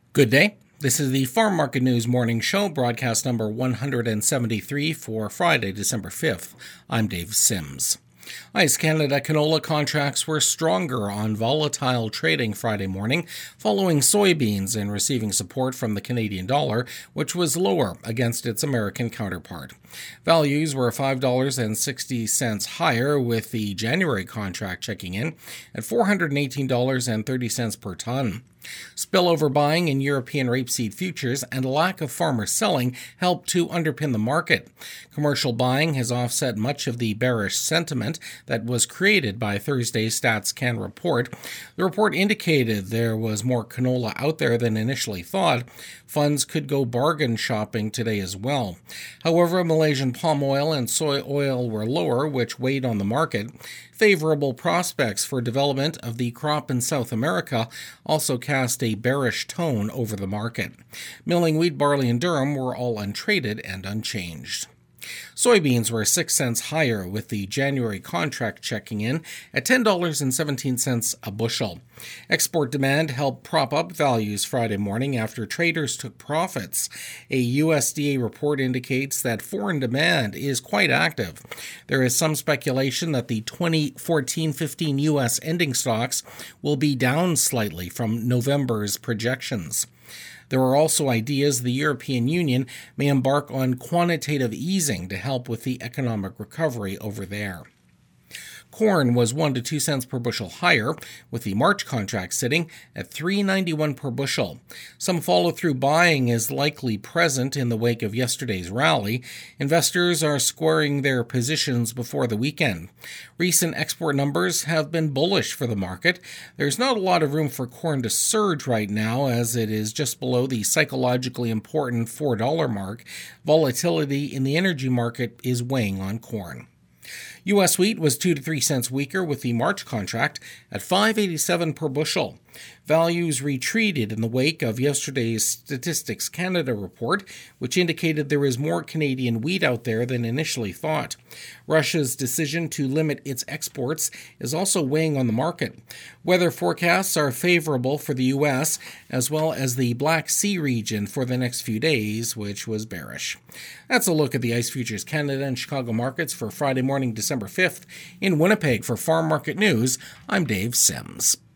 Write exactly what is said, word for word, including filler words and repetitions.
Good day. This is the Farm Market News Morning Show, broadcast number one hundred seventy-three for Friday, December fifth. I'm Dave Sims. Ice Canada canola contracts were stronger on volatile trading Friday morning, following soybeans and receiving support from the Canadian dollar, which was lower against its American counterpart. Values were five dollars and sixty cents higher, with the January contract checking in at four hundred eighteen dollars and thirty cents per ton. Spillover buying in European rapeseed futures and a lack of farmer selling helped to underpin the market. Commercial buying has offset much of the bearish sentiment that was created by Thursday's StatsCan report. The report indicated there was more canola out there than initially thought. Funds could go bargain shopping today as well. However, Malaysian palm oil and soy oil were lower, which weighed on the market. Favorable prospects for development of the crop in South America also cast a bearish tone over the market. Milling wheat, barley, and durum were all untraded and unchanged. Soybeans were six cents higher, with the January contract checking in at ten dollars and seventeen cents a bushel. Export demand helped prop up values Friday morning after traders took profits. A U S D A report indicates that foreign demand is quite active. There is some speculation that the twenty fourteen fifteen U S ending stocks will be down slightly from November's projections. There are also ideas the European Union may embark on quantitative easing to help with the economic recovery over there. Corn was one to two cents per bushel higher, with the March contract sitting at three dollars and ninety-one cents per bushel. Some follow-through buying is likely present in the wake of yesterday's rally. Investors are squaring their positions before the weekend. Recent export numbers have been bullish for the market. There's not a lot of room for corn to surge right now, as it is just below the psychologically important four dollars mark. Volatility in the energy market is weighing on corn. U S wheat was two to three cents weaker, with the March contract at five dollars and eighty-seven cents per bushel. Values retreated in the wake of yesterday's Statistics Canada report, which indicated there is more Canadian wheat out there than initially thought. Russia's decision to limit its exports is also weighing on the market. Weather forecasts are favorable for the U S as well as the Black Sea region for the next few days, which was bearish. That's a look at the Ice Futures Canada and Chicago markets for Friday morning, December fifth. In Winnipeg for Farm Market News, I'm Dave Sims.